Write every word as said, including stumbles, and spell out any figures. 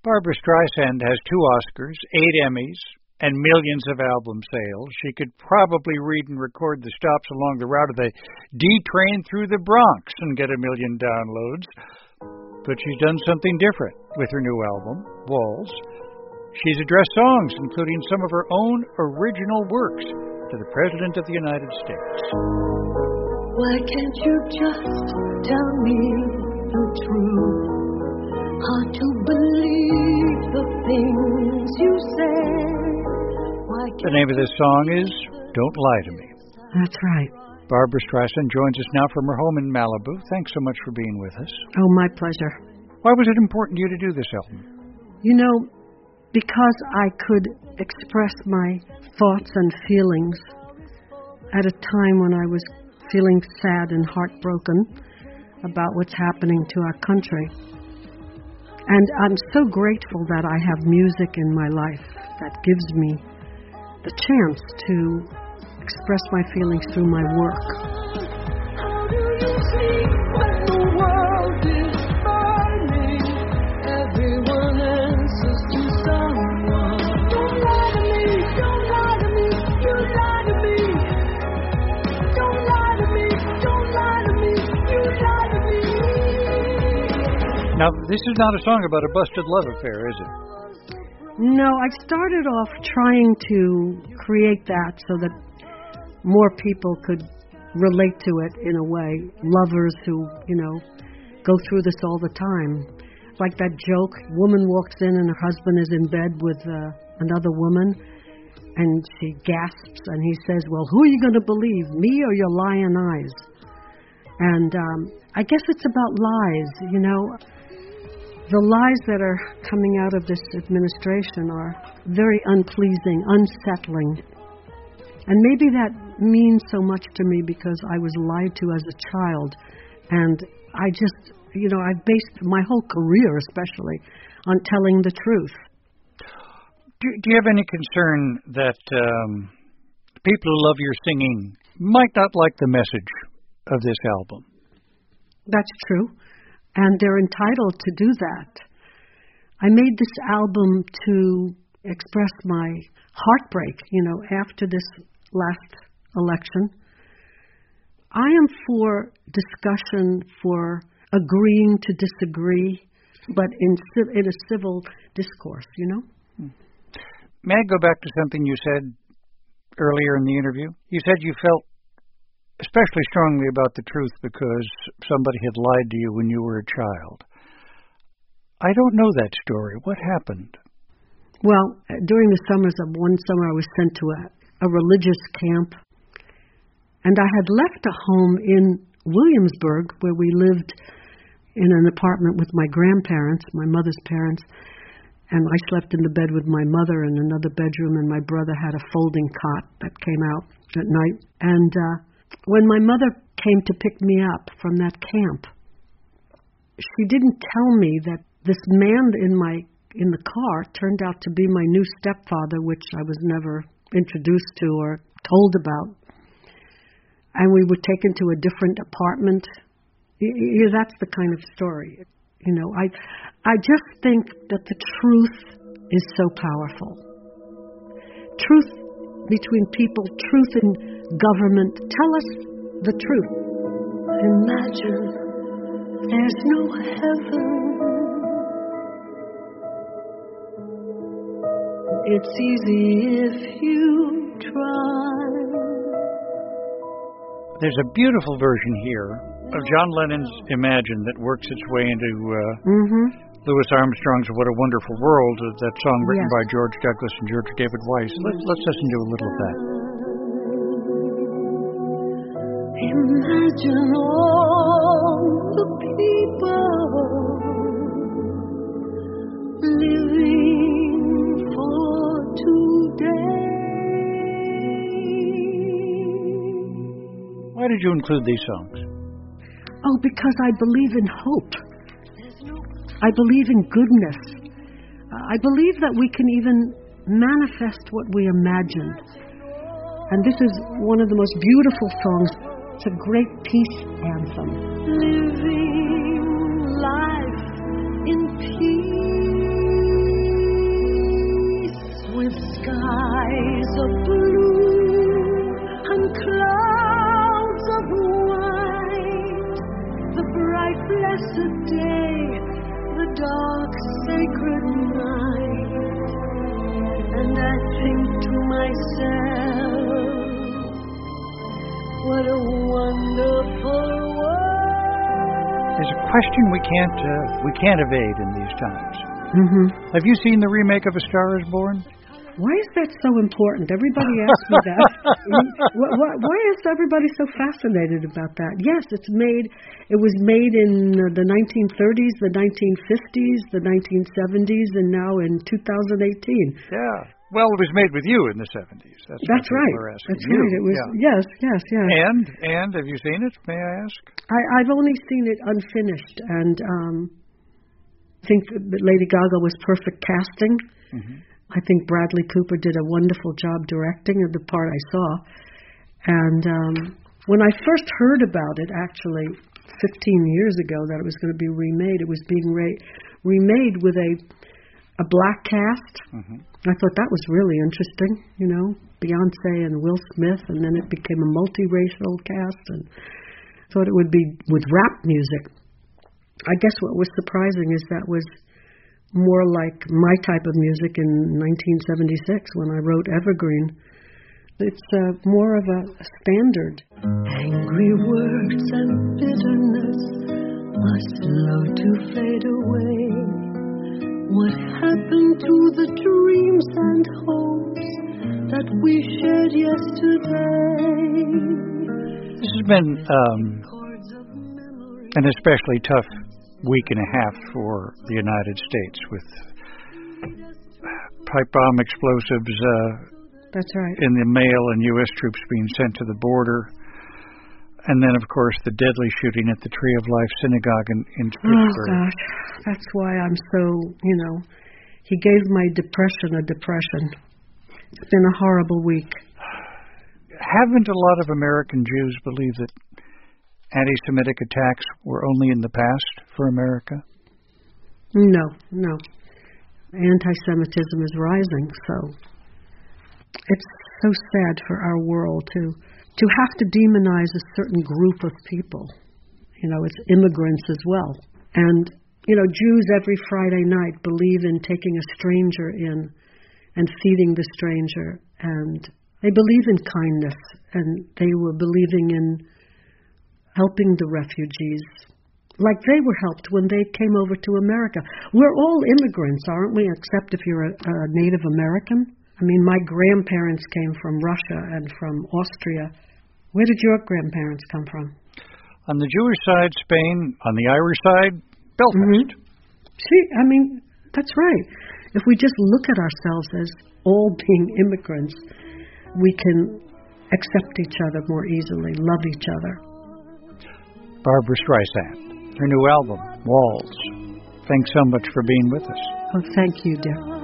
Barbra Streisand has two Oscars, eight Emmys, and millions of album sales. She could probably read and record the stops along the route of the D train through the Bronx and get a million downloads. But she's done something different with her new album, Walls. She's addressed songs, including some of her own original works, to the President of the United States. Why can't you just tell me the truth? Hard to believe the things you say. Why The name of this song is Don't Lie to Me. That's right. Barbra Streisand joins us now from her home in Malibu. Thanks so much for being with us. Oh, my pleasure. Why was it important to you to do this album? You know, because I could express my thoughts and feelings at a time when I was feeling sad and heartbroken about what's happening to our country. And I'm so grateful that I have music in my life that gives me the chance to express my feelings through my work. How do you sleep when the world is burning? Everyone answers to someone. Don't lie to me, don't lie to me, you lie to me. Don't lie to me, don't lie to me, you lie to me. Now, this is not a song about a busted love affair, is it? No, I started off trying to create that so that more people could relate to it in a way. Lovers who, you know, go through this all the time. Like that joke, woman walks in and her husband is in bed with uh, another woman, and she gasps and he says, well, who are you going to believe, me or your lying eyes? And um, I guess it's about lies, you know. The lies that are coming out of this administration are very unpleasing, unsettling. And maybe that means so much to me because I was lied to as a child. And I just, you know, I've based my whole career especially on telling the truth. Do, do you have any concern that um, people who love your singing might not like the message of this album? That's true. And they're entitled to do that. I made this album to express my heartbreak, you know, after this last election. I am for discussion, for agreeing to disagree, but in, in a civil discourse, you know? May I go back to something you said earlier in the interview? You said you felt especially strongly about the truth because somebody had lied to you when you were a child. I don't know that story. What happened? Well, during the summers of one summer, I was sent to a, a religious camp, and I had left a home in Williamsburg where we lived in an apartment with my grandparents, my mother's parents, and I slept in the bed with my mother in another bedroom, and my brother had a folding cot that came out at night. And uh, when my mother came to pick me up from that camp, she didn't tell me that this man in my in the car turned out to be my new stepfather, which I was never introduced to or told about. And we were taken to a different apartment. Yeah, that's the kind of story. You know, I I just think that the truth is so powerful. Truth between people, truth in government. Tell us the truth. Imagine there's no heaven. It's easy if you try. There's a beautiful version here of John Lennon's Imagine that works its way into uh, Mm-hmm. Louis Armstrong's What a Wonderful World, uh, that song written Yes. by George Douglas and George David Weiss. Let's, let's listen to a little of that. Imagine all the people living for today. Why did you include these songs? Oh, because I believe in hope. I believe in goodness. Uh, I believe that we can even manifest what we imagine. And this is one of the most beautiful songs. It's a great peace anthem. Living life in peace. myself. What a wonderful world. There's a question we can't uh, we can't evade in these times. Mm-hmm. Have you seen the remake of A Star Is Born? Why is that so important? Everybody asks me that. why, why, why is everybody so fascinated about that? Yes, it's made. It was made in the nineteen thirties, the nineteen fifties, the nineteen seventies, and now in two thousand eighteen. Yeah. Well, it was made with you in the seventies. That's, That's right. That's you. right. It was. Yeah. Yes, yes, yes. And and have you seen it? May I ask? I, I've only seen it unfinished, and um, I think that Lady Gaga was perfect casting. Mm-hmm. I think Bradley Cooper did a wonderful job directing of the part I saw. And um, when I first heard about it, actually, fifteen years ago, that it was going to be remade, it was being re- remade with a a black cast. Mm-hmm. I thought that was really interesting, you know, Beyonce and Will Smith, and then it became a multiracial cast, and I thought it would be with rap music. I guess what was surprising is that was more like my type of music in nineteen seventy-six when I wrote Evergreen. It's uh, more of a, a standard. Angry words and bitterness are slow to fade away. What happened to the dreams and hopes that we shared yesterday? This has been um, an especially tough week and a half for the United States with pipe bomb explosives uh, That's right. in the mail and U S troops being sent to the border. And then, of course, the deadly shooting at the Tree of Life Synagogue in, in Pittsburgh. Oh, gosh. That's why I'm so, you know, he gave my depression a depression. It's been a horrible week. Haven't a lot of American Jews believed that anti-Semitic attacks were only in the past for America? No, no. Anti-Semitism is rising, so it's so sad for our world to to have to demonize a certain group of people. You know, it's immigrants as well. And, you know, Jews every Friday night believe in taking a stranger in and feeding the stranger, and they believe in kindness, and they were believing in helping the refugees like they were helped when they came over to America. We're all immigrants, aren't we, except if you're a, a Native American? I mean, my grandparents came from Russia and from Austria. Where did your grandparents come from? On the Jewish side, Spain. On the Irish side, Belfast. Mm-hmm. See, I mean, that's right. If we just look at ourselves as all being immigrants, we can accept each other more easily, love each other. Barbra Streisand, her new album, Walls. Thanks so much for being with us. Oh, thank you, dear.